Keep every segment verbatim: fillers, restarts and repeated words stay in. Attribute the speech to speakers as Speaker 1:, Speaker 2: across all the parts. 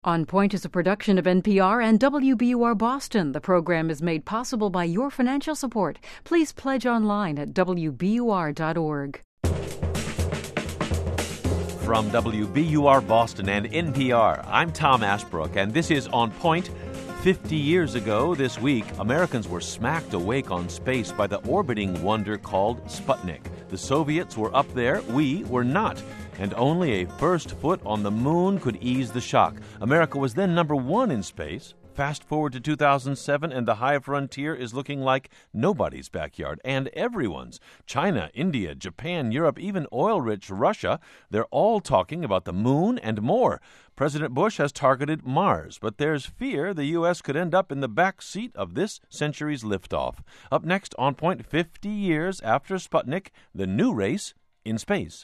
Speaker 1: On Point is a production of N P R and W B U R Boston. The program is made possible by your financial support. Please pledge online at W B U R dot org.
Speaker 2: From W B U R Boston and N P R, I'm Tom Ashbrook, and this is On Point. Fifty years ago this week, Americans were smacked awake on space by the orbiting wonder called Sputnik. The Soviets were up there, we were not. And only a first foot on the moon could ease the shock. America was then number one in space. Fast forward to two thousand seven, and the high frontier is looking like nobody's backyard, and everyone's. China, India, Japan, Europe, even oil-rich Russia, they're all talking about the moon and more. President Bush has targeted Mars, but there's fear the U S could end up in the back seat of this century's liftoff. Up next, On Point, fifty years after Sputnik, the new race in space.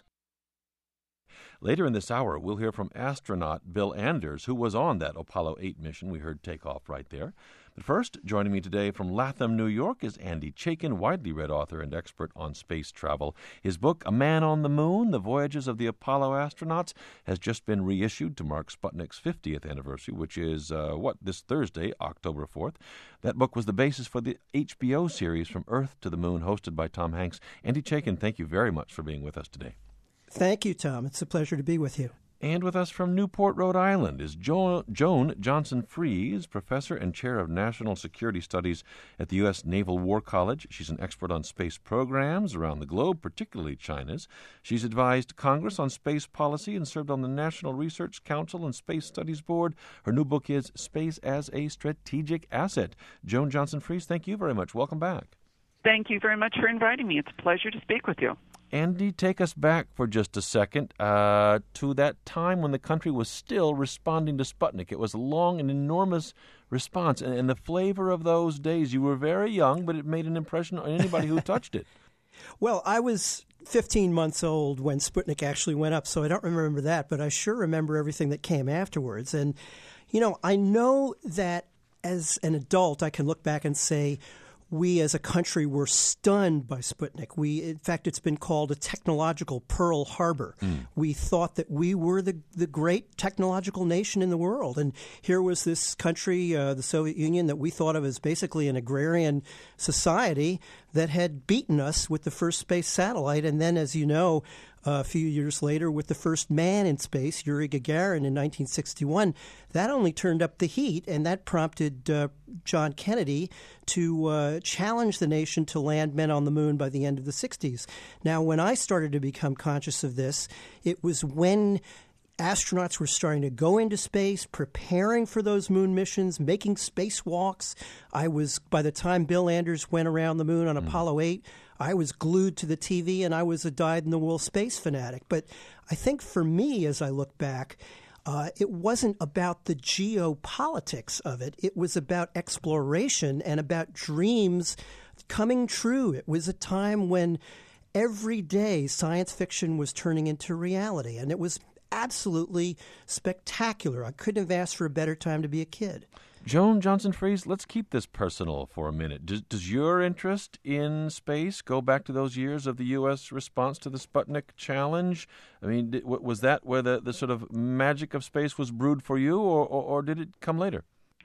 Speaker 2: Later in this hour, we'll hear from astronaut Bill Anders, who was on that Apollo eight mission we heard take off right there. But first, joining me today from Latham, New York, is Andy Chaikin, widely read author and expert on space travel. His book, A Man on the Moon, The Voyages of the Apollo Astronauts, has just been reissued to mark Sputnik's fiftieth anniversary, which is, uh, what, this Thursday, October fourth. That book was the basis for the H B O series From Earth to the Moon, hosted by Tom Hanks. Andy Chaikin, thank you very much for being with us today.
Speaker 3: Thank you, Tom. It's a pleasure to be with you.
Speaker 2: And with us from Newport, Rhode Island, is jo- Joan Johnson-Fries, professor and chair of National Security Studies at the U S Naval War College. She's an expert on space programs around the globe, particularly China's. She's advised Congress on space policy and served on the National Research Council and Space Studies Board. Her new book is Space as a Strategic Asset. Joan Johnson-Fries, thank you very much. Welcome back.
Speaker 4: Thank you very much for inviting me. It's a pleasure to speak with you.
Speaker 2: Andy, take us back for just a second uh, to that time when the country was still responding to Sputnik. It was a long and enormous response, and, and the flavor of those days, you were very young, but it made an impression on anybody who touched it.
Speaker 3: Well, I was fifteen months old when Sputnik actually went up, so I don't remember that, but I sure remember everything that came afterwards. And, you know, I know that as an adult, I can look back and say, we as a country were stunned by Sputnik. We, in fact, it's been called a technological Pearl Harbor. Mm. We thought that we were the, the great technological nation in the world. And here was this country, uh, the Soviet Union, that we thought of as basically an agrarian society that had beaten us with the first space satellite. And then, as you know, Uh, a few years later, with the first man in space, Yuri Gagarin, in nineteen sixty-one, that only turned up the heat, and that prompted uh, John Kennedy to uh, challenge the nation to land men on the moon by the end of the sixties. Now, when I started to become conscious of this, it was when astronauts were starting to go into space, preparing for those moon missions, making spacewalks. I was, by the time Bill Anders went around the moon on mm. Apollo eight, I was glued to the T V, and I was a dyed-in-the-wool space fanatic. But I think for me, as I look back, uh, it wasn't about the geopolitics of it. It was about exploration and about dreams coming true. It was a time when every day science fiction was turning into reality, and it was absolutely spectacular. I couldn't have asked for a better time to be a kid.
Speaker 2: Joan Johnson-Fries, let's keep this personal for a minute. Does, does your interest in space go back to those years of the U S response to the Sputnik challenge? I mean, did, was that where the, the sort of magic of space was brewed for you, or, or, or did it come later?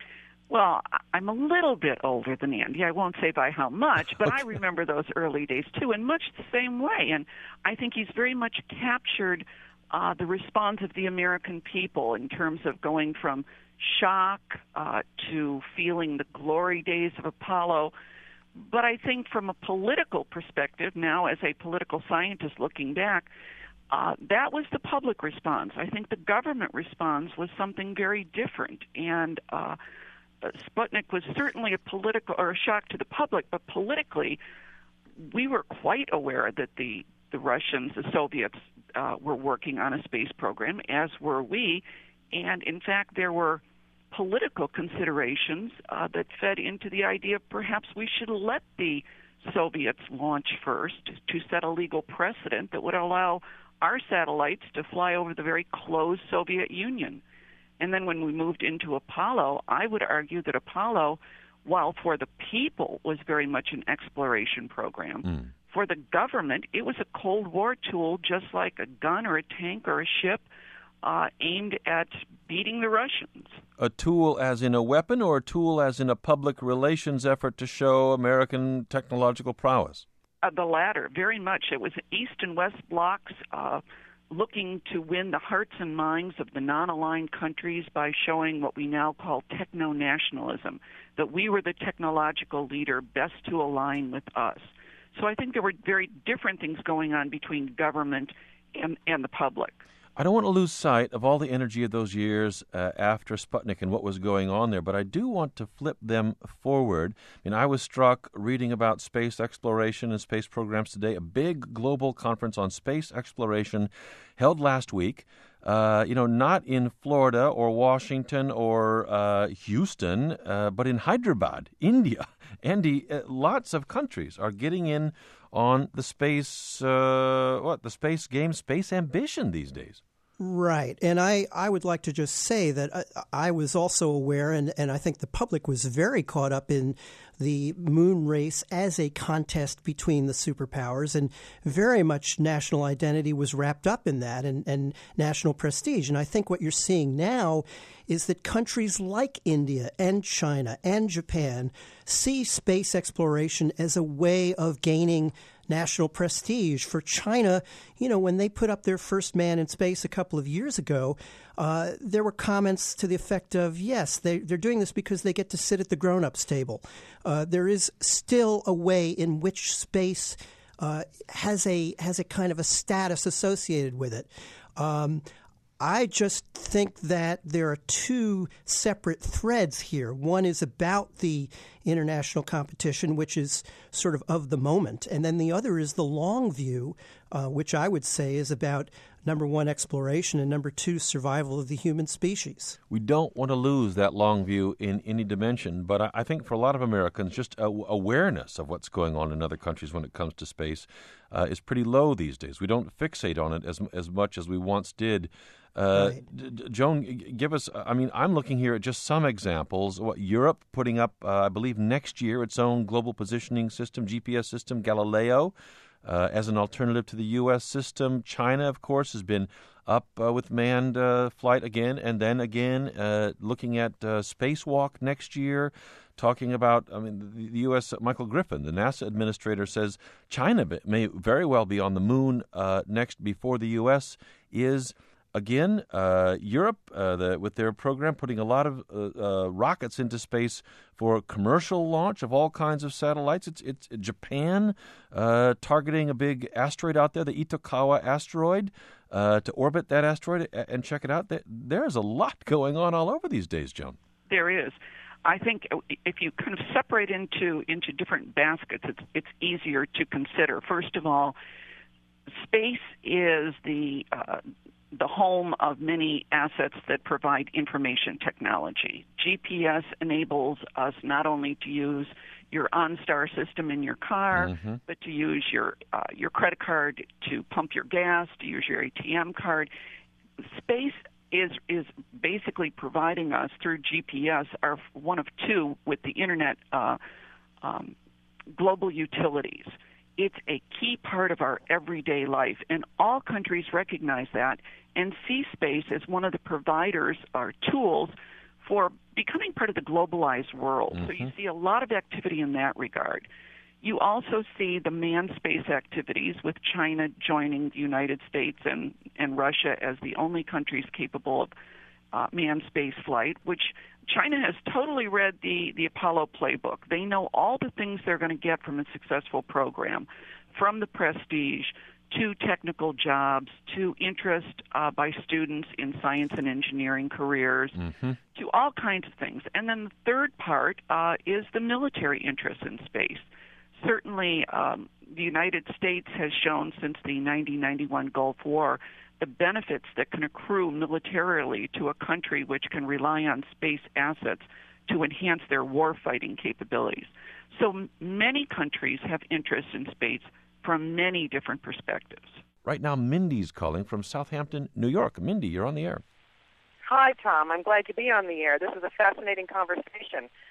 Speaker 4: Well, I'm a little bit older than Andy. I won't say by how much, but okay. I remember those early days, too, in much the same way. And I think he's very much captured uh, the response of the American people in terms of going from shock uh, to feeling the glory days of Apollo. But I think from a political perspective, now as a political scientist looking back, uh, that was the public response. I think the government response was something very different. And uh, Sputnik was certainly a political or a shock to the public, but politically, we were quite aware that the, the Russians, the Soviets, uh, were working on a space program, as were we. And in fact, there were political considerations uh, that fed into the idea of perhaps we should let the Soviets launch first to set a legal precedent that would allow our satellites to fly over the very closed Soviet Union. And then when we moved into Apollo, I would argue that Apollo, while for the people was very much an exploration program, mm. for the government, it was a Cold War tool just like a gun or a tank or a ship. uh, aimed at beating the Russians.
Speaker 2: A tool as in a weapon, or a tool as in a public relations effort to show American technological prowess?
Speaker 4: Uh, the latter, very much. It was East and West blocs uh, looking to win the hearts and minds of the non-aligned countries by showing what we now call techno-nationalism, that we were the technological leader best to align with us. So I think there were very different things going on between government and, and the public.
Speaker 2: I don't want to lose sight of all the energy of those years uh, after Sputnik and what was going on there, but I do want to flip them forward. I mean, I was struck reading about space exploration and space programs today, a big global conference on space exploration held last week. Uh, you know, not in Florida or Washington or uh, Houston, uh, but in Hyderabad, India. Andy, uh, lots of countries are getting in on the space, uh, what, the space game, space ambition these days.
Speaker 3: Right. And I, I would like to just say that I, I was also aware, and, and I think the public was very caught up in the moon race as a contest between the superpowers, and very much national identity was wrapped up in that, and, and national prestige. And I think what you're seeing now is that countries like India and China and Japan see space exploration as a way of gaining national prestige. For China, you know, when they put up their first man in space a couple of years ago, uh, there were comments to the effect of, yes, they, they're doing this because they get to sit at the grown-ups table. Uh, there is still a way in which space uh, has a has a kind of a status associated with it. Um, I just think that there are two separate threads here. One is about the international competition, which is sort of of the moment. And then the other is the long view, uh, which I would say is about, number one, exploration, and number two, survival of the human species.
Speaker 2: We don't want to lose that long view in any dimension, but I, I think for a lot of Americans, just a, awareness of what's going on in other countries when it comes to space uh, is pretty low these days. We don't fixate on it as as much as we once did. Uh,
Speaker 3: right.
Speaker 2: D- D- Joan, give us, I mean, I'm looking here at just some examples. What Europe putting up, uh, I believe, next year its own global positioning system, G P S system, Galileo, uh, as an alternative to the U S system. China, of course, has been up uh, with manned uh, flight again and then again, uh, looking at uh, spacewalk next year. Talking about, I mean, the U S, Michael Griffin, the NASA administrator, says China may very well be on the moon uh, next before the U S is. Again, uh, Europe, uh, the, with their program, putting a lot of uh, uh, rockets into space for commercial launch of all kinds of satellites. It's, it's Japan uh, targeting a big asteroid out there, the Itokawa asteroid, uh, to orbit that asteroid and check it out. There's a lot going on all over these days, Joan.
Speaker 4: There is. I think if you kind of separate into into different baskets, it's it's easier to consider. First of all, space is the uh, the home of many assets that provide information technology. G P S enables us not only to use your OnStar system in your car, mm-hmm. but to use your uh, your credit card to pump your gas, to use your A T M card. Space is is basically providing us through G P S, are one of two with the internet uh, um, global utilities. It's a key part of our everyday life, and all countries recognize that and see space as one of the providers or tools for becoming part of the globalized world. Mm-hmm. So you see a lot of activity in that regard. You also see the manned space activities with China joining the United States and, and Russia as the only countries capable of uh, manned space flight, which China has totally read the, the Apollo playbook. They know all the things they're going to get from a successful program, from the prestige to technical jobs, to interest uh, by students in science and engineering careers, mm-hmm. to all kinds of things. And then the third part uh, is the military interest in space. Certainly, um, the United States has shown since the nineteen ninety-one Gulf War the benefits that can accrue militarily to a country which can rely on space assets to enhance their war-fighting capabilities. So m- many countries have interest in space from many different perspectives.
Speaker 2: Right now, Mindy's calling from Southampton, New York. Mindy, you're on the air.
Speaker 5: Hi, Tom. I'm glad to be on the air. This is a fascinating conversation.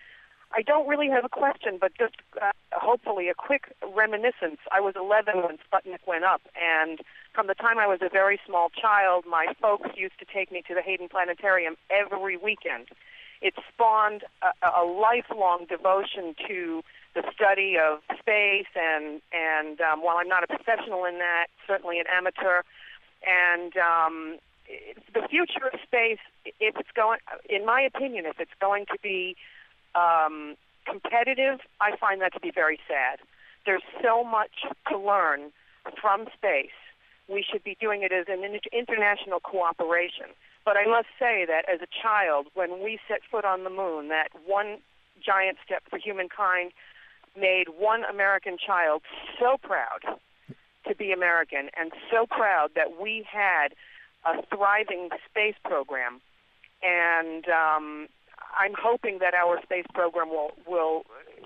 Speaker 5: I don't really have a question, but just uh, hopefully a quick reminiscence. I was eleven when Sputnik went up, and from the time I was a very small child, my folks used to take me to the Hayden Planetarium every weekend. It spawned a, a lifelong devotion to the study of space, and and um, while I'm not a professional in that, certainly an amateur, and um, the future of space, if it's going, in my opinion, if it's going to be um, competitive, I find that to be very sad. There's so much to learn from space. We should be doing it as an international cooperation. But I must say that as a child, when we set foot on the moon, that one giant step for humankind made one American child so proud to be American, and so proud that we had a thriving space program. And um, I'm hoping that our space program will will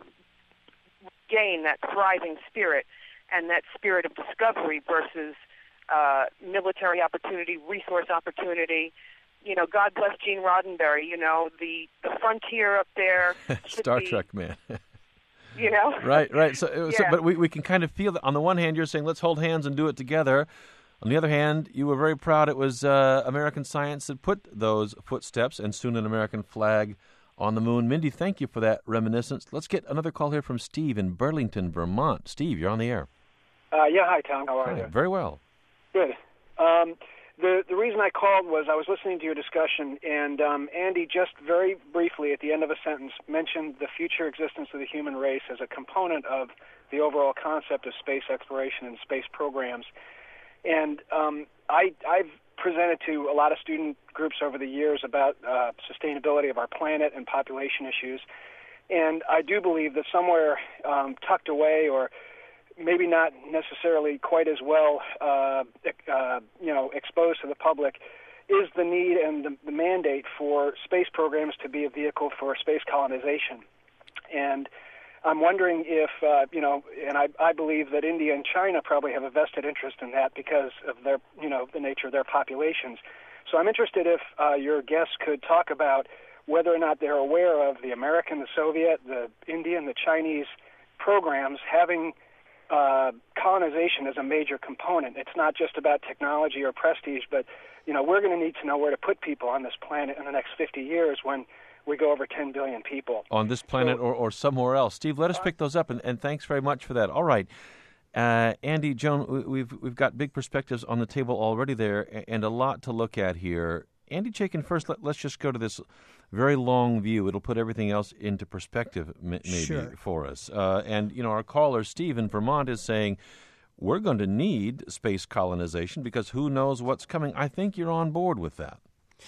Speaker 5: gain that thriving spirit and that spirit of discovery versus uh, military opportunity, resource opportunity. You know, God bless Gene Roddenberry. You know, the, the frontier up there.
Speaker 2: Star
Speaker 5: be,
Speaker 2: Trek man.
Speaker 5: You know?
Speaker 2: Right, right. So,
Speaker 5: yeah.
Speaker 2: so, but we, we can kind of feel that. On the one hand, you're saying, let's hold hands and do it together. On the other hand, you were very proud it was uh, American science that put those footsteps and soon an American flag on the moon. Mindy, thank you for that reminiscence. Let's get another call here from Steve in Burlington, Vermont. Steve, you're on the air.
Speaker 6: Uh, yeah, hi, Tom. How are
Speaker 2: Hi,
Speaker 6: you?
Speaker 2: Very well.
Speaker 6: Good. Um, the the reason I called was I was listening to your discussion, and um, Andy just very briefly at the end of a sentence mentioned the future existence of the human race as a component of the overall concept of space exploration and space programs. And um, I, I've presented to a lot of student groups over the years about uh, sustainability of our planet and population issues, and I do believe that somewhere um, tucked away, or maybe not necessarily quite as well, uh, uh, you know, exposed to the public, is the need and the, the mandate for space programs to be a vehicle for space colonization. And I'm wondering if, uh, you know, and I, I believe that India and China probably have a vested interest in that because of their, you know, the nature of their populations. So I'm interested if uh, your guests could talk about whether or not they're aware of the American, the Soviet, the Indian, the Chinese programs having Uh, colonization is a major component. It's not just about technology or prestige, but, you know, we're going to need to know where to put people on this planet in the next fifty years when we go over ten billion people.
Speaker 2: On this planet so, or, or somewhere else. Steve, let us pick those up, and, and thanks very much for that. All right. Uh, Andy, Joan, we've, we've got big perspectives on the table already there and a lot to look at here. Andy Chaikin, first, let, let's just go to this very long view. It'll put everything else into perspective, maybe,
Speaker 3: sure.
Speaker 2: for us. Uh, and, you know, our caller, Steve in Vermont, is saying, we're going to need space colonization because who knows what's coming. I think you're on board with that.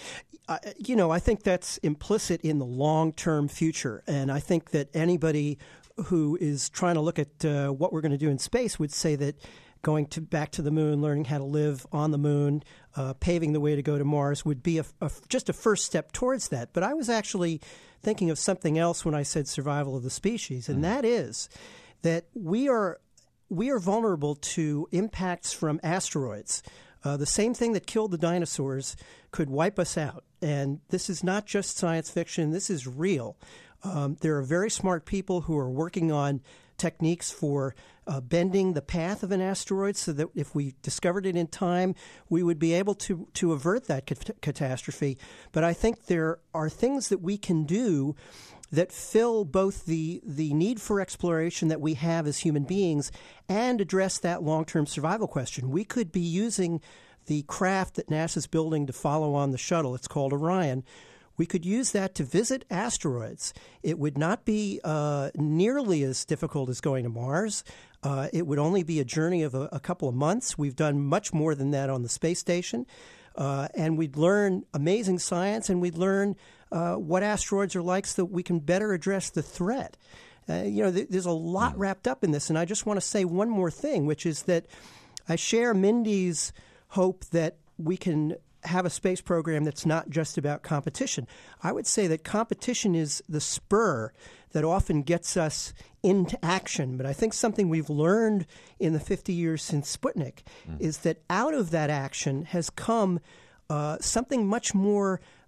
Speaker 3: Uh, you know, I think that's implicit in the long-term future. And I think that anybody who is trying to look at uh, what we're going to do in space would say that going to back to the moon, learning how to live on the moon, uh, paving the way to go to Mars would be a, a, just a first step towards that. But I was actually thinking of something else when I said survival of the species, and mm. that is that we are we are vulnerable to impacts from asteroids. Uh, the same thing that killed the dinosaurs could wipe us out. And this is not just science fiction. This is real. Um, there are very smart people who are working on techniques for uh, bending the path of an asteroid so that if we discovered it in time, we would be able to, to avert that cat- catastrophe. But I think there are things that we can do that fill both the, the need for exploration that we have as human beings and address that long-term survival question. We could be using the craft that NASA's building to follow on the shuttle. It's called Orion. We could use that to visit asteroids. It would not be uh, nearly as difficult as going to Mars. Uh, it would only be a journey of a, a couple of months. We've done much more than that on the space station. Uh, and we'd learn amazing science, and we'd learn uh, what asteroids are like so that we can better address the threat. Uh, you know, th- there's a lot wrapped up in this. And I just want to say one more thing, which is that I share Mindy's hope that we can have a space program that's not just about competition. I would say that competition is the spur that often gets us into action. But I think something we've learned in the fifty years since Sputnik mm. is that out of that action has come uh, something much more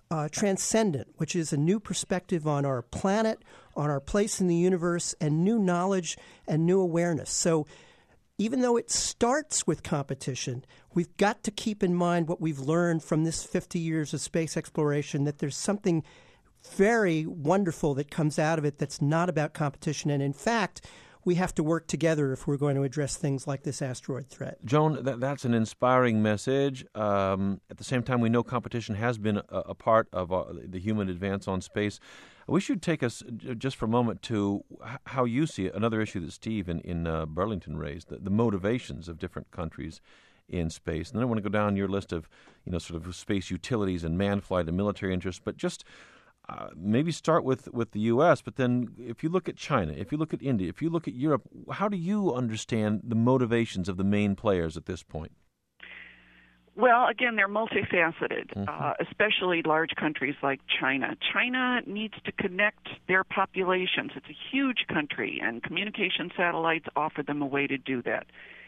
Speaker 3: uh, transcendent, which is a new perspective on our planet, on our place in the universe, and new knowledge and new awareness. So even though it starts with competition, we've got to keep in mind what we've learned from this fifty years of space exploration, that there's something very wonderful that comes out of it that's not about competition. And in fact, we have to work together if we're going to address things like this asteroid threat.
Speaker 2: Joan, that, that's an inspiring message. Um, at the same time, we know competition has been a, a part of uh, the human advance on space. We should take us just for a moment to how you see it, another issue that Steve in, in uh, Burlington raised, the, the motivations of different countries in space. And then I want to go down your list of, you know, sort of space utilities and manned flight and military interests, but just Uh, maybe start with, with the U S, but then if you look at China, if you look at India, if you look at Europe, how do you understand the motivations of the main players at this point?
Speaker 4: Well, again, they're multifaceted,
Speaker 2: Mm-hmm.
Speaker 4: uh, especially large countries like China. China needs to connect their populations. It's a huge country, and communication satellites offer them a way to do that.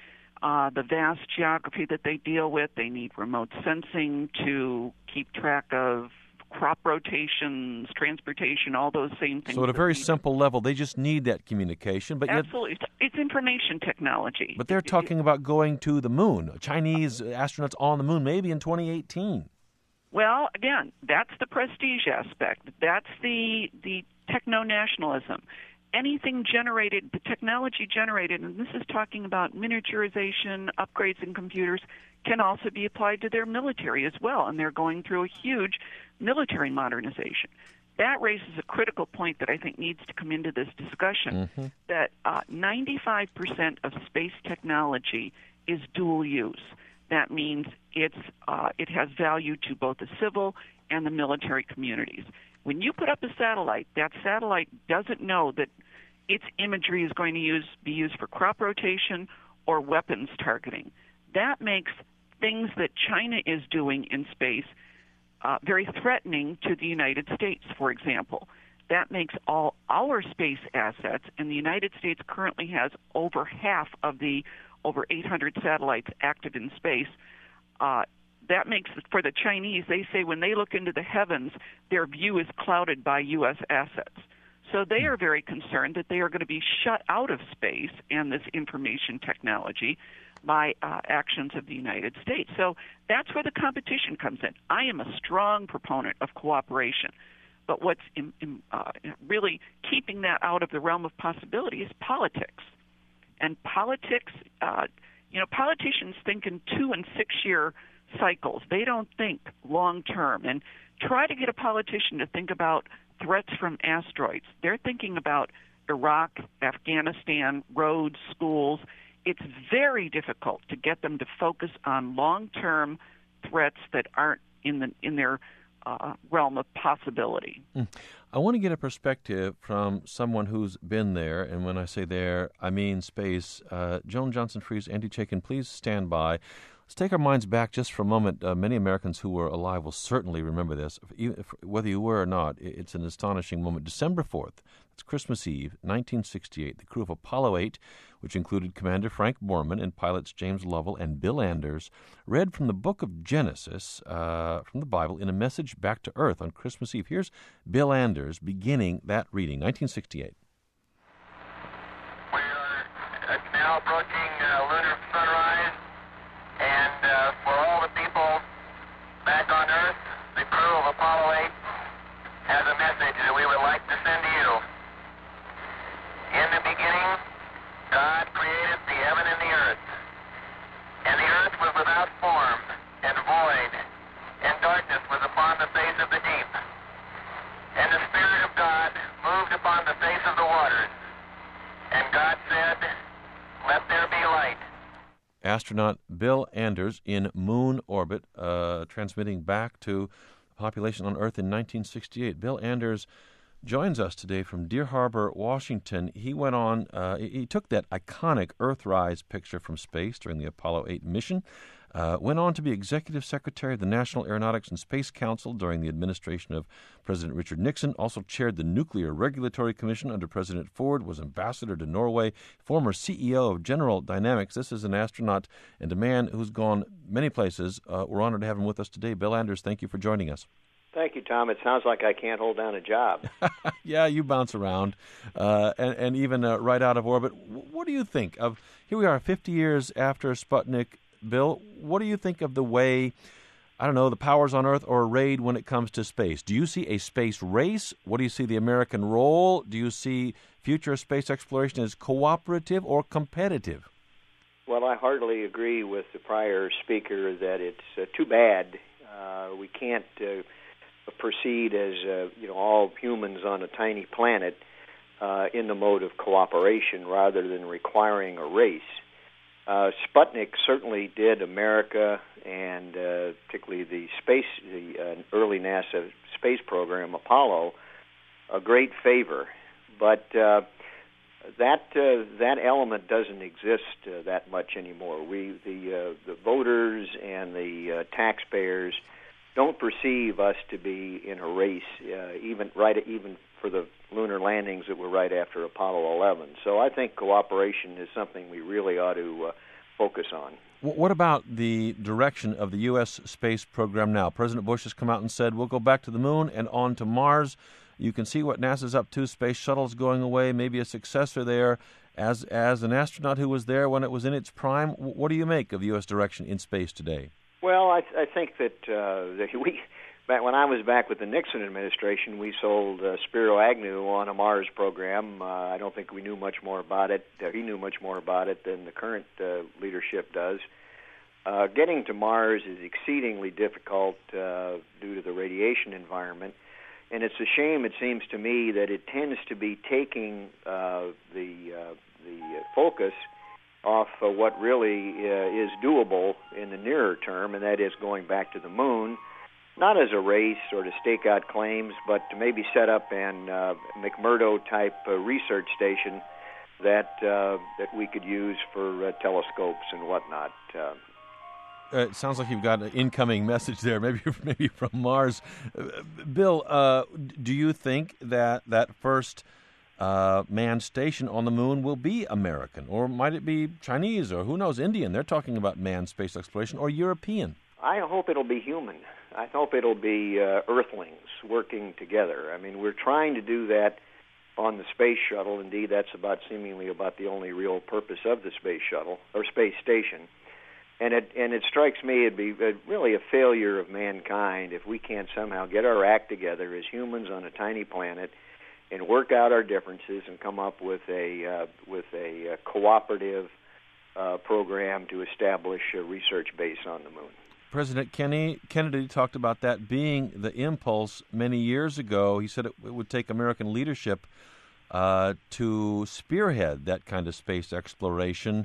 Speaker 4: Uh, the vast geography that they deal with, they need remote sensing to keep track of crop rotations, transportation, all those same things.
Speaker 2: So at a very simple level, they just need that communication. But
Speaker 4: Absolutely. Yet, it's information technology.
Speaker 2: But they're talking it, about going to the moon, Chinese astronauts on the moon, maybe in twenty eighteen.
Speaker 4: Well, again, that's the prestige aspect. That's the the techno-nationalism. Anything generated, the technology generated, and this is talking about miniaturization, upgrades in computers, can also be applied to their military as well, and they're going through a huge military modernization. That raises a critical point that I think needs to come into this discussion, mm-hmm. that uh, ninety-five percent of space technology is dual use. That means it's uh, it has value to both the civil and the military communities. When you put up a satellite, that satellite doesn't know that its imagery is going to use be used for crop rotation or weapons targeting. That makes things that China is doing in space uh, very threatening to the United States, for example. That makes all our space assets, and the United States currently has over half of the over eight hundred satellites active in space. Uh, that makes, for the Chinese, they say when they look into the heavens, their view is clouded by U S assets. So they are very concerned that they are going to be shut out of space and this information technology by uh, actions of the United States. So that's where the competition comes in. I am a strong proponent of cooperation, but what's in, in, uh, really keeping that out of the realm of possibility is politics. And politics, uh, you know, politicians think in two and six-year cycles. They don't think long-term. And try to get a politician to think about threats from asteroids. They're thinking about Iraq, Afghanistan, roads, schools. It's very difficult to get them to focus on long-term threats that aren't in the in their uh, realm of possibility.
Speaker 2: Mm. I want to get a perspective from someone who's been there, and when I say there, I mean space. Uh, Joan Johnson-Fries, Andy Chaikin, please stand by. Let's take our minds back just for a moment. Uh, many Americans who were alive will certainly remember this. If, if, whether you were or not, it's an astonishing moment. December fourth, it's Christmas Eve, nineteen sixty-eight. The crew of Apollo eight, which included Commander Frank Borman and pilots James Lovell and Bill Anders, read from the book of Genesis, uh, from the Bible, in a message back to Earth on Christmas Eve. Here's Bill Anders beginning that reading, nineteen sixty-eight.
Speaker 7: We are now approaching uh, lunar sunrise. And uh, for all the people back on Earth, the crew of Apollo eight has a message that we would like to send to you. In the beginning, God created the heaven and the earth. And the earth was without form and void, and darkness was upon the face of the deep. And the Spirit of God moved upon the face of the waters. And God said, "Let there be light."
Speaker 2: Astronaut Bill Anders in moon orbit, uh, transmitting back to the population on Earth in nineteen sixty-eight. Bill Anders joins us today from Deer Harbor, Washington. He went on, uh, he took that iconic Earthrise picture from space during the Apollo eight mission, uh, went on to be Executive Secretary of the National Aeronautics and Space Council during the administration of President Richard Nixon, also chaired the Nuclear Regulatory Commission under President Ford, was ambassador to Norway, former C E O of General Dynamics. This is an astronaut and a man who's gone many places. Uh, we're honored to have him with us today. Bill Anders, thank you for joining us.
Speaker 8: Thank you, Tom. It sounds like I can't hold down a job.
Speaker 2: Yeah, you bounce around, uh, and, and even uh, right out of orbit. What do you think of, here we are fifty years after Sputnik, Bill, what do you think of the way, I don't know, the powers on Earth are arrayed when it comes to space? Do you see a space race? What do you see the American role? Do you see future space exploration as cooperative or competitive?
Speaker 8: Well, I heartily agree with the prior speaker that it's uh, too bad uh, we can't uh, proceed as uh, you know all humans on a tiny planet uh, in the mode of cooperation rather than requiring a race. Uh, Sputnik certainly did America and uh, particularly the space, the uh, early NASA space program, Apollo, a great favor. But uh, that uh, that element doesn't exist uh, that much anymore. We, the uh, the voters and the uh, taxpayers, don't perceive us to be in a race, uh, even right even for the lunar landings that were right after Apollo eleven. So I think cooperation is something we really ought to uh, focus on.
Speaker 2: What about the direction of the U S space program now? President Bush has come out and said, we'll go back to the moon and on to Mars. You can see what NASA's up to. Space Shuttle's going away, maybe a successor there. As as an astronaut who was there when it was in its prime, what do you make of U S direction in space today?
Speaker 8: Well, I, I think that, uh, that we, back when I was back with the Nixon administration, we sold uh, Spiro Agnew on a Mars program. Uh, I don't think we knew much more about it. Uh, he knew much more about it than the current uh, leadership does. Uh, getting to Mars is exceedingly difficult uh, due to the radiation environment. And it's a shame, it seems to me, that it tends to be taking uh, the uh, the focus off uh, what really uh, is doable in the nearer term, and that is going back to the moon, not as a race or to stake out claims, but to maybe set up an uh, McMurdo-type uh, research station that uh, that we could use for uh, telescopes and whatnot. Uh,
Speaker 2: Uh, it sounds like you've got an incoming message there, maybe maybe from Mars. Uh, Bill, uh, do you think that that first uh, manned station on the moon will be American, or might it be Chinese, or who knows, Indian? They're talking about manned space exploration, or European.
Speaker 8: I hope it'll be human. I hope it'll be uh, Earthlings working together. I mean, we're trying to do that on the space shuttle. Indeed, that's about seemingly about the only real purpose of the space shuttle or space station. And it and it strikes me it'd be really a failure of mankind if we can't somehow get our act together as humans on a tiny planet and work out our differences and come up with a uh, with a, a cooperative uh, program to establish a research base on the moon.
Speaker 2: President Kenny, Kennedy talked about that being the impulse many years ago. He said it, it would take American leadership uh, to spearhead that kind of space exploration.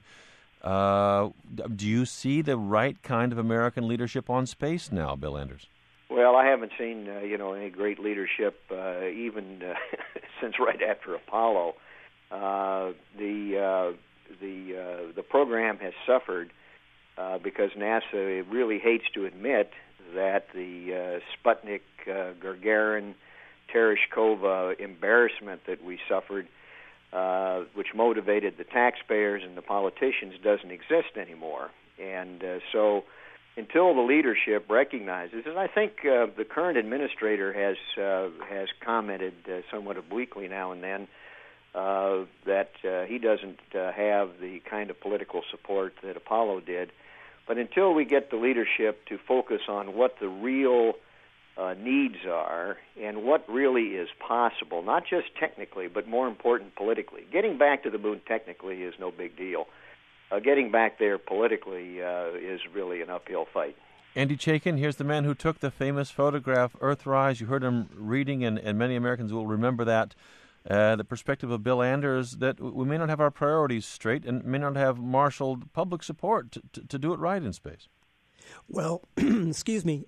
Speaker 2: Uh, do you see the right kind of American leadership on space now, Bill Anders?
Speaker 8: Well, I haven't seen uh, you know any great leadership uh, even uh, since right after Apollo. Uh, the uh, the uh, the program has suffered uh, because NASA really hates to admit that the uh, Sputnik, uh, Gagarin, Tereshkova embarrassment that we suffered, Uh, which motivated the taxpayers and the politicians, doesn't exist anymore. And uh, so until the leadership recognizes, and I think uh, the current administrator has uh, has commented uh, somewhat obliquely now and then uh, that uh, he doesn't uh, have the kind of political support that Apollo did. But until we get the leadership to focus on what the real Uh, needs are and what really is possible, not just technically, but more important politically. Getting back to the moon technically is no big deal. Uh, getting back there politically uh, is really an uphill fight.
Speaker 2: Andy Chaikin, here's the man who took the famous photograph, Earthrise. You heard him reading, and, and many Americans will remember that. Uh, the perspective of Bill Anders, that we may not have our priorities straight and may not have marshaled public support to, to, to do it right in space.
Speaker 3: Well, excuse me.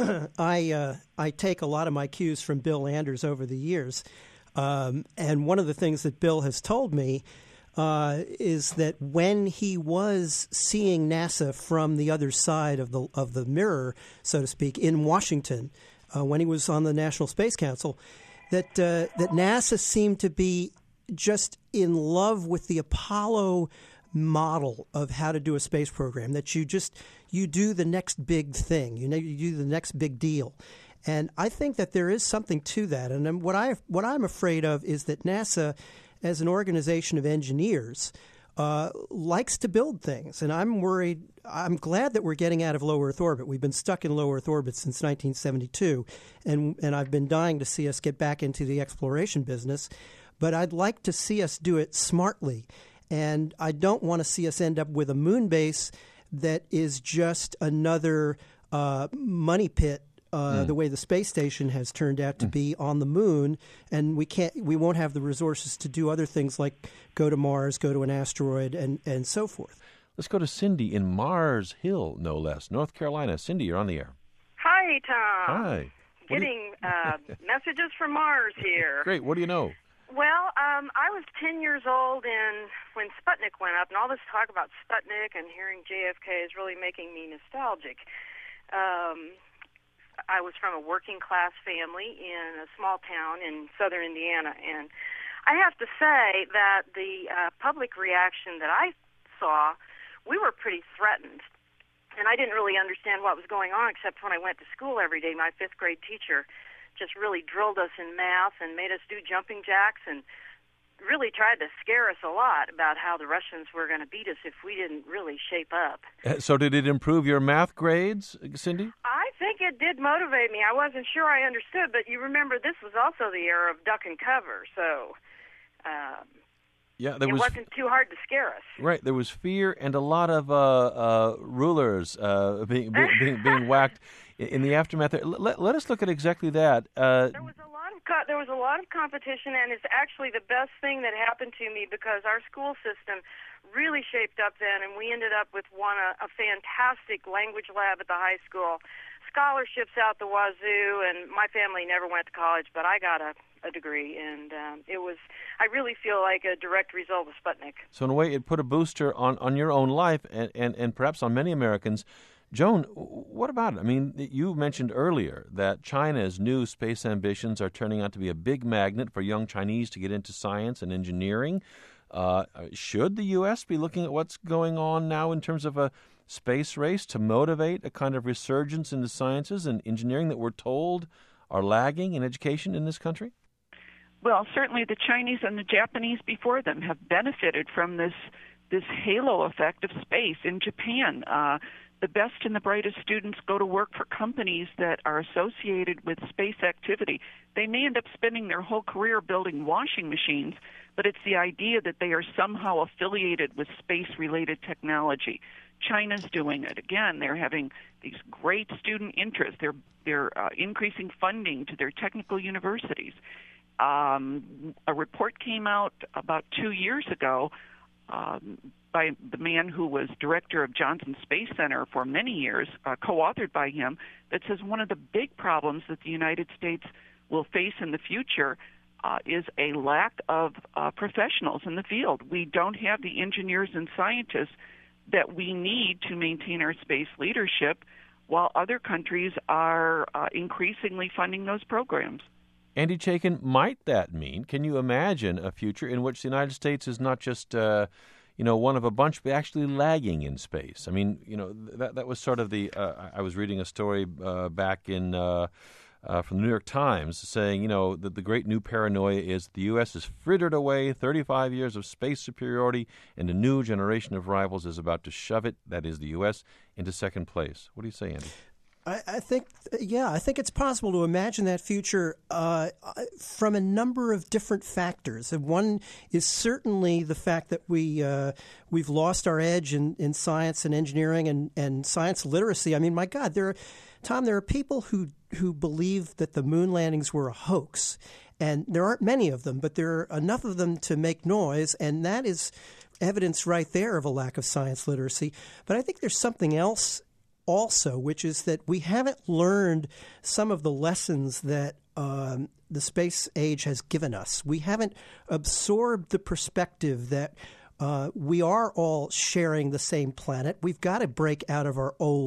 Speaker 3: I uh, I take a lot of my cues from Bill Anders over the years, um, and one of the things that Bill has told me uh, is that when he was seeing NASA from the other side of the of the mirror, so to speak, in Washington, uh, when he was on the National Space Council, that uh, that NASA seemed to be just in love with the Apollo model of how to do a space program, that you just you do the next big thing, you know, you do the next big deal. And I think that there is something to that. And then what I what I'm afraid of is that NASA, as an organization of engineers, uh, likes to build things. And I'm worried. I'm glad that we're getting out of low Earth orbit. We've been stuck in low Earth orbit since nineteen seventy-two, and and I've been dying to see us get back into the exploration business. But I'd like to see us do it smartly. And I don't want to see us end up with a moon base that is just another uh, money pit, uh, mm. the way the space station has turned out to mm. be on the moon, and we can't, we won't have the resources to do other things like go to Mars, go to an asteroid, and, and so forth.
Speaker 2: Let's go to Cindy in Mars Hill, no less, North Carolina. Cindy, you're on the air.
Speaker 9: Hi, Tom.
Speaker 2: Hi.
Speaker 9: Getting you... uh, messages from Mars here.
Speaker 2: Great. What do you know?
Speaker 9: Well, um, I was ten years old in, when Sputnik went up, and all this talk about Sputnik and hearing J F K is really making me nostalgic. Um, I was from a working-class family in a small town in southern Indiana, and I have to say that the uh, public reaction that I saw, we were pretty threatened. And I didn't really understand what was going on except when I went to school every day. My fifth-grade teacher just really drilled us in math and made us do jumping jacks and really tried to scare us a lot about how the Russians were going to beat us if we didn't really shape up.
Speaker 2: So did it improve your math grades, Cindy?
Speaker 9: I think it did motivate me. I wasn't sure I understood, but you remember this was also the era of duck and cover, so um,
Speaker 2: yeah, there
Speaker 9: it
Speaker 2: was,
Speaker 9: wasn't too hard to scare us.
Speaker 2: Right, there was fear and a lot of uh, uh, rulers uh, being, being, being whacked in the aftermath. Let, let us look at exactly that. Uh,
Speaker 9: there was a lot of co- there was a lot of competition, and it's actually the best thing that happened to me because our school system really shaped up then, and we ended up with one a, a fantastic language lab at the high school, scholarships out the wazoo, and my family never went to college, but I got a, a degree, and um, it was, I really feel like a direct result of Sputnik.
Speaker 2: So in a way, it put a booster on, on your own life and, and, and perhaps on many Americans. Joan, what about it? I mean, you mentioned earlier that China's new space ambitions are turning out to be a big magnet for young Chinese to get into science and engineering. Uh, should the U S be looking at what's going on now in terms of a space race to motivate a kind of resurgence in the sciences and engineering that we're told are lagging in education in this country?
Speaker 4: Well, certainly the Chinese and the Japanese before them have benefited from this this halo effect of space. In Japan, uh, the best and the brightest students go to work for companies that are associated with space activity. They may end up spending their whole career building washing machines, but it's the idea that they are somehow affiliated with space-related technology. China's doing it. Again, they're having these great student interests. They're, they're uh, increasing funding to their technical universities. Um, a report came out about two years ago um, by the man who was director of Johnson Space Center for many years, uh, co-authored by him, that says one of the big problems that the United States will face in the future uh, is a lack of uh, professionals in the field. We don't have the engineers and scientists that we need to maintain our space leadership, while other countries are uh, increasingly funding those programs.
Speaker 2: Andy Chaikin, might that mean, can you imagine a future in which the United States is not just, uh, you know, one of a bunch, but actually lagging in space? I mean, you know, that that was sort of the, uh, I was reading a story uh, back in, uh, uh, from the New York Times saying, you know, that the great new paranoia is the U S has frittered away thirty-five years of space superiority, and a new generation of rivals is about to shove it, that is the U S, into second place. What do you say, Andy?
Speaker 3: I, I think, yeah, I think it's possible to imagine that future uh, from a number of different factors. And one is certainly the fact that we uh, we've lost our edge in, in science and engineering and, and science literacy. I mean, my God, there are, Tom, there are people who who believe that the moon landings were a hoax, and there aren't many of them, but there are enough of them to make noise, and that is evidence right there of a lack of science literacy. But I think there's something else also, which is that we haven't learned some of the lessons that um, the space age has given us. We haven't absorbed the perspective that uh, we are all sharing the same planet. We've got to break out of our old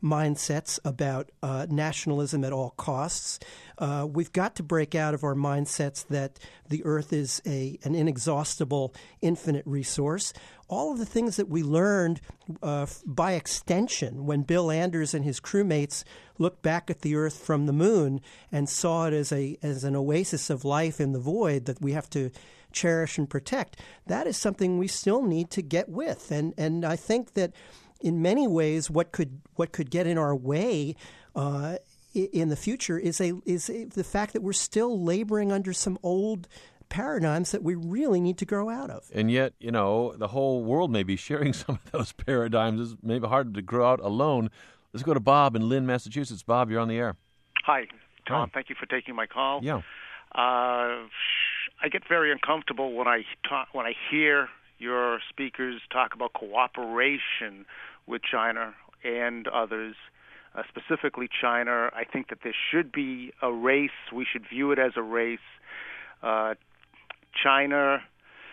Speaker 3: mindsets about uh, nationalism at all costs. Uh, we've got to break out of our mindsets that the Earth is a an inexhaustible, infinite resource. All of the things that we learned uh, by extension when Bill Anders and his crewmates looked back at the Earth from the moon and saw it as a as an oasis of life in the void that we have to cherish and protect. That is something we still need to get with, and and I think that in many ways, what could what could get in our way uh, in the future is a is a, the fact that we're still laboring under some old paradigms that we really need to grow out of.
Speaker 2: And yet, you know, the whole world may be sharing some of those paradigms. It's maybe hard to grow out alone. Let's go to Bob in Lynn, Massachusetts. Bob, you're on the air.
Speaker 10: Hi, Tom.
Speaker 2: Hi.
Speaker 10: Thank you for taking my call.
Speaker 2: Yeah.
Speaker 10: Uh, I get very uncomfortable when I talk, when I hear your speakers talk about cooperation with China and others, uh, specifically China. I think that there should be a race. We should view it as a race. Uh, China,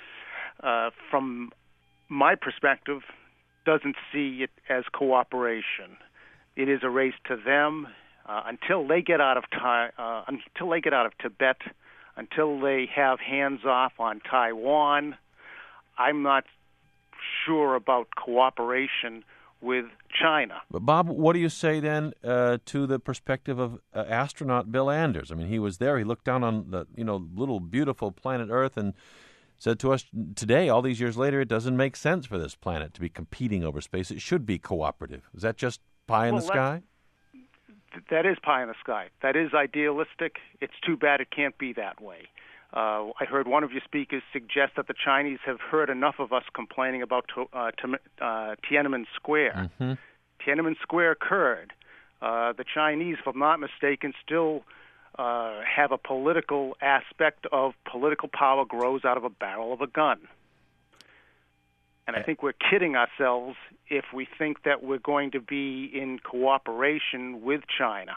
Speaker 10: uh, from my perspective, doesn't see it as cooperation. It is a race to them uh, until they get out of Ti- uh, until they get out of Tibet, until they have hands off on Taiwan. I'm not sure about cooperation with China.
Speaker 2: But Bob, what do you say then uh, to the perspective of uh, astronaut Bill Anders? I mean, he was there. He looked down on the you know little beautiful planet Earth and said to us today, all these years later, it doesn't make sense for this planet to be competing over space. It should be cooperative. Is that just pie in
Speaker 10: well,
Speaker 2: the sky?
Speaker 10: That is pie in the sky. That is idealistic. It's too bad it can't be that way. Uh, I heard one of your speakers suggest that the Chinese have heard enough of us complaining about to, uh, to, uh, Tiananmen Square.
Speaker 2: Mm-hmm.
Speaker 10: Tiananmen Square occurred. Uh, the Chinese, if I'm not mistaken, still uh, have a political aspect of political power grows out of a barrel of a gun. And I think we're kidding ourselves if we think that we're going to be in cooperation with China.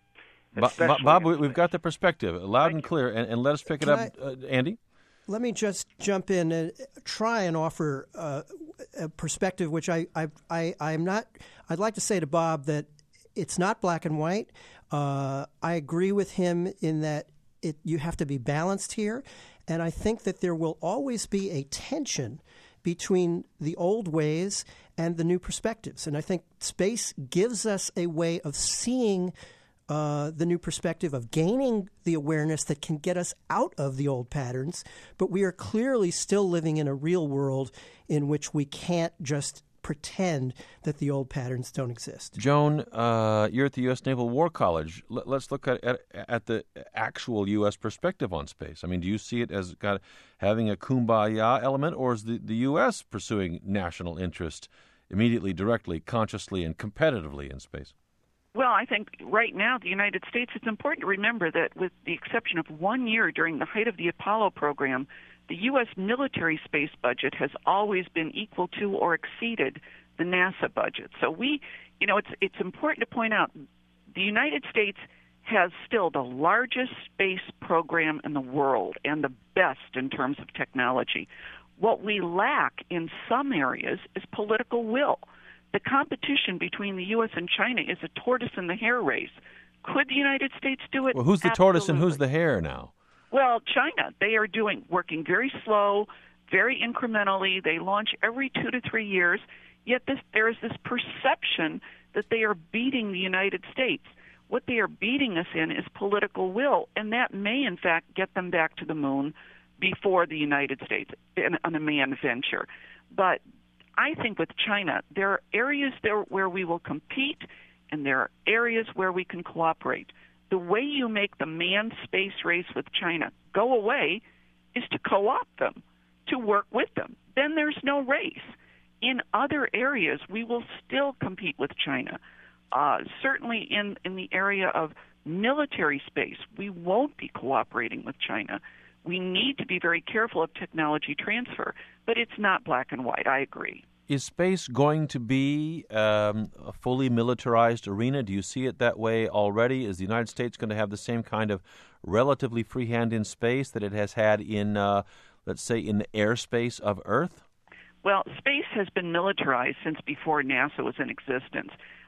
Speaker 2: Bob, Bob we, we've got the perspective loud
Speaker 10: Thank
Speaker 2: and
Speaker 10: you.
Speaker 2: clear, and, and let us pick it
Speaker 3: Can
Speaker 2: up.
Speaker 3: I-
Speaker 2: Uh, Andy?
Speaker 3: Let me just jump in and try and offer uh, a perspective, which I, I, I, I'm not. I'd like to say to Bob that it's not black and white. Uh, I agree with him in that it you have to be balanced here, and I think that there will always be a tension between the old ways and the new perspectives. And I think space gives us a way of seeing Uh, the new perspective, of gaining the awareness that can get us out of the old patterns, but we are clearly still living in a real world in which we can't just pretend that the old patterns don't exist.
Speaker 2: Joan, uh, you're at the U S Naval War College. Let, let's look at, at at the actual U S perspective on space. I mean, do you see it as got having a kumbaya element, or is the, the U S pursuing national interest immediately, directly, consciously, and competitively in space?
Speaker 4: Well, I think right now, the United States, it's important to remember that with the exception of one year during the height of the Apollo program, the U S military space budget has always been equal to or exceeded the NASA budget. So we, you know, it's it's important to point out the United States has still the largest space program in the world and the best in terms of technology. What we lack in some areas is political will. The competition between the U S and China is a tortoise and the hare race. Could the United States do it?
Speaker 2: Well, who's the
Speaker 4: Absolutely.
Speaker 2: tortoise and who's the hare now?
Speaker 4: Well, China. They are doing working very slow, very incrementally. They launch every two to three years. Yet this, there is this perception that they are beating the United States. What they are beating us in is political will, and that may, in fact, get them back to the moon before the United States in, on a manned venture. But I think with China, there are areas there where we will compete, and there are areas where we can cooperate. The way you make the manned space race with China go away is to co-opt them, to work with them. Then there's no race. In other areas, we will still compete with China. Uh, certainly in, in the area of military space, we won't be cooperating with China. We need to be very careful of technology transfer, but it's not black and white. I agree.
Speaker 2: Is space going to be um, a fully militarized arena? Do you see it that way already? Is the United States going to have the same kind of relatively free hand in space that it has had in, uh, let's say, in the airspace of Earth?
Speaker 4: Well, space has been militarized since before NASA was in existence.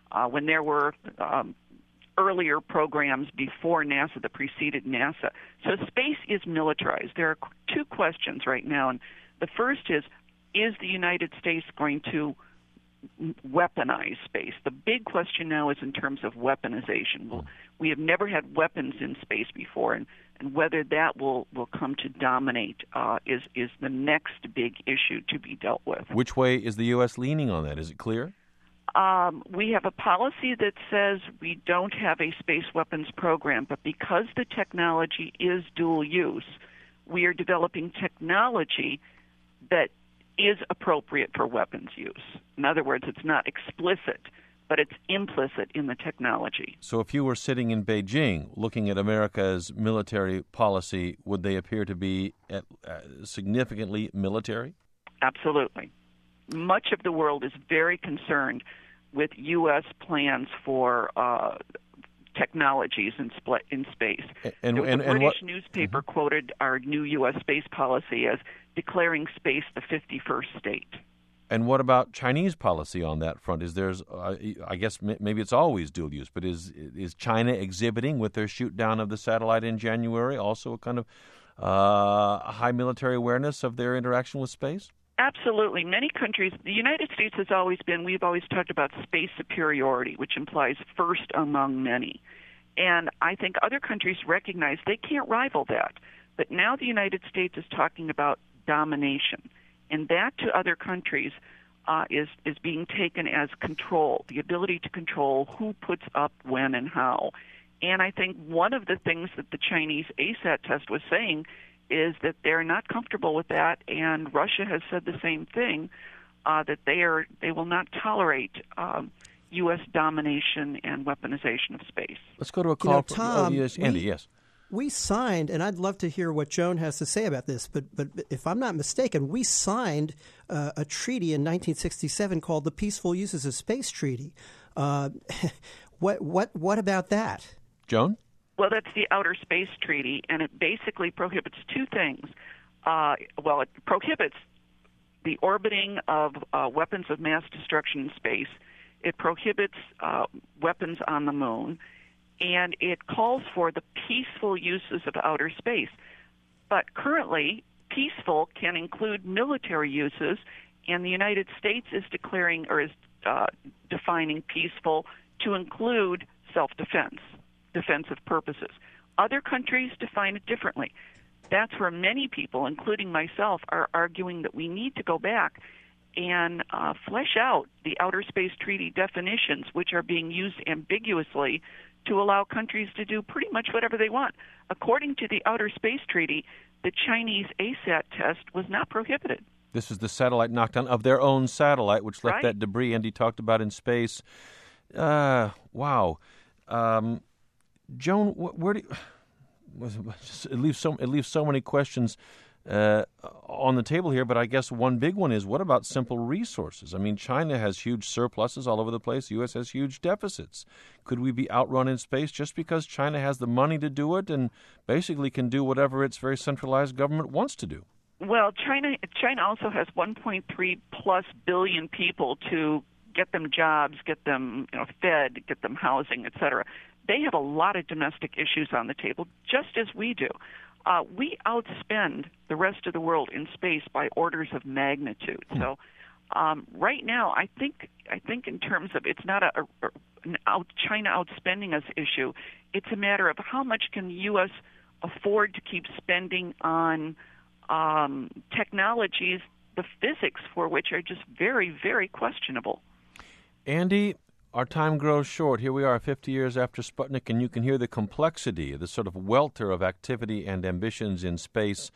Speaker 4: uh, when there were um, earlier programs before NASA that preceded NASA. So space is militarized. There are two questions right now, and the first is, is the United States going to weaponize space? The big question now is in terms of weaponization. Well, we have never had weapons in space before, and, and whether that will, will come to dominate uh, is, is the next big issue to be dealt with.
Speaker 2: Which way is the U S leaning on that? Is it clear?
Speaker 4: Um, we have a policy that says we don't have a space weapons program, but because the technology is dual use, we are developing technology that is appropriate for weapons use. In other words, it's not explicit, but it's implicit in the technology.
Speaker 2: So if you were sitting in Beijing looking at America's military policy, would they appear to be at, uh, significantly military?
Speaker 4: Absolutely. Much of the world is very concerned with U S plans for uh, technologies in, split, in space.
Speaker 2: And,
Speaker 4: there was
Speaker 2: and,
Speaker 4: a
Speaker 2: and
Speaker 4: British
Speaker 2: what,
Speaker 4: newspaper
Speaker 2: mm-hmm.
Speaker 4: quoted our new U S space policy as declaring space the fifty-first state.
Speaker 2: And what about Chinese policy on that front? Is there's, uh, I guess maybe it's always dual use, but is is China exhibiting with their shoot down of the satellite in January also a kind of uh, high military awareness of their interaction with space?
Speaker 4: Absolutely. Many countries, the United States has always been, we've always talked about space superiority, which implies first among many. And I think other countries recognize they can't rival that. But now the United States is talking about domination. And that to other countries uh, is, is being taken as control, the ability to control who puts up when and how. And I think one of the things that the Chinese A SAT test was saying is that they're not comfortable with that, and Russia has said the same thing, uh, that they are they will not tolerate um, U S domination and weaponization of space.
Speaker 2: Let's go to a call.
Speaker 3: You know, Tom,
Speaker 2: oh, yes, Andy,
Speaker 3: we,
Speaker 2: yes.
Speaker 3: We signed, and I'd love to hear what Joan has to say about this, but but if I'm not mistaken, we signed uh, a treaty in nineteen sixty-seven called the Peaceful Uses of Space Treaty. Uh, what what what about that?
Speaker 2: Joan?
Speaker 4: Well, that's the Outer Space Treaty, and it basically prohibits two things. Uh, well, it prohibits the orbiting of uh, weapons of mass destruction in space. It prohibits uh, weapons on the moon, and it calls for the peaceful uses of outer space. But currently, peaceful can include military uses, and the United States is declaring or is uh, defining peaceful to include self-defense. Defensive purposes. Other countries define it differently. That's where many people, including myself, are arguing that we need to go back and uh, flesh out the Outer Space Treaty definitions, which are being used ambiguously to allow countries to do pretty much whatever they want. According to the Outer Space Treaty, the Chinese A SAT test was not prohibited.
Speaker 2: This is the satellite knockdown of their own satellite, which left
Speaker 4: right.
Speaker 2: that debris Andy talked about in space. Uh, wow. Um, Joan, where do you, it leaves so it leaves so many questions uh, on the table here. But I guess one big one is, what about simple resources? I mean, China has huge surpluses all over the place. The U S has huge deficits. Could we be outrun in space just because China has the money to do it and basically can do whatever its very centralized government wants to do?
Speaker 4: Well, China China also has one point three plus billion people to get them jobs, get them you know, fed, get them housing, et cetera. They have a lot of domestic issues on the table, just as we do. Uh, we outspend the rest of the world in space by orders of magnitude. So, um, right now, I think I think in terms of it's not a, a an out, China outspending us issue. It's a matter of how much can the U S afford to keep spending on um, technologies, the physics for which are just very, very questionable.
Speaker 2: Andy, our time grows short. Here we are fifty years after Sputnik, and you can hear the complexity, the sort of welter of activity and ambitions in space.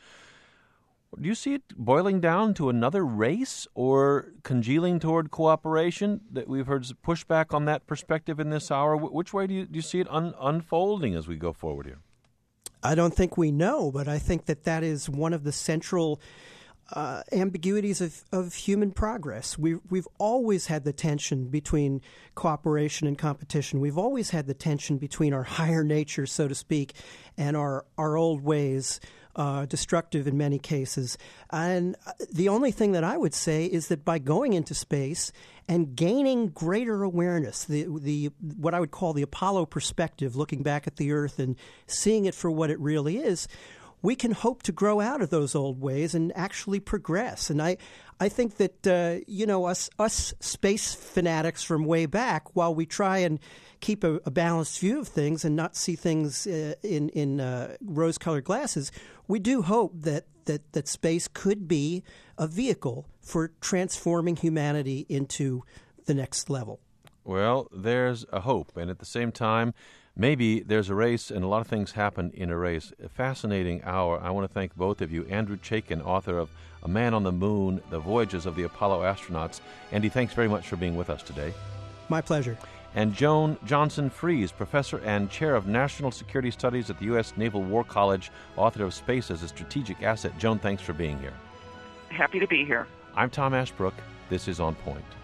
Speaker 2: Do you see it boiling down to another race or congealing toward cooperation? That we've heard pushback on that perspective in this hour. Which way do you, do you see it un- unfolding as we go forward here?
Speaker 3: I don't think we know, but I think that that is one of the central Uh, ambiguities of, of human progress. We, we've always had the tension between cooperation and competition. We've always had the tension between our higher nature, so to speak, and our, our old ways uh, destructive in many cases. And the only thing that I would say is that by going into space and gaining greater awareness, the the what I would call the Apollo perspective, looking back at the Earth and seeing it for what it really is, we can hope to grow out of those old ways and actually progress. And I, I think that, uh, you know, us us space fanatics from way back, while we try and keep a, a balanced view of things and not see things uh, in, in uh, rose-colored glasses, we do hope that, that, that space could be a vehicle for transforming humanity into the next level.
Speaker 2: Well, there's a hope, and at the same time, maybe there's a race, and a lot of things happen in a race. A fascinating hour. I want to thank both of you. Andrew Chaikin, author of A Man on the Moon, The Voyages of the Apollo Astronauts. Andy, thanks very much for being with us today.
Speaker 3: My pleasure.
Speaker 2: And Joan Johnson-Fries, professor and chair of National Security Studies at the U S Naval War College, author of Space as a Strategic Asset. Joan, thanks for being here.
Speaker 4: Happy to be here.
Speaker 2: I'm Tom Ashbrook. This is On Point.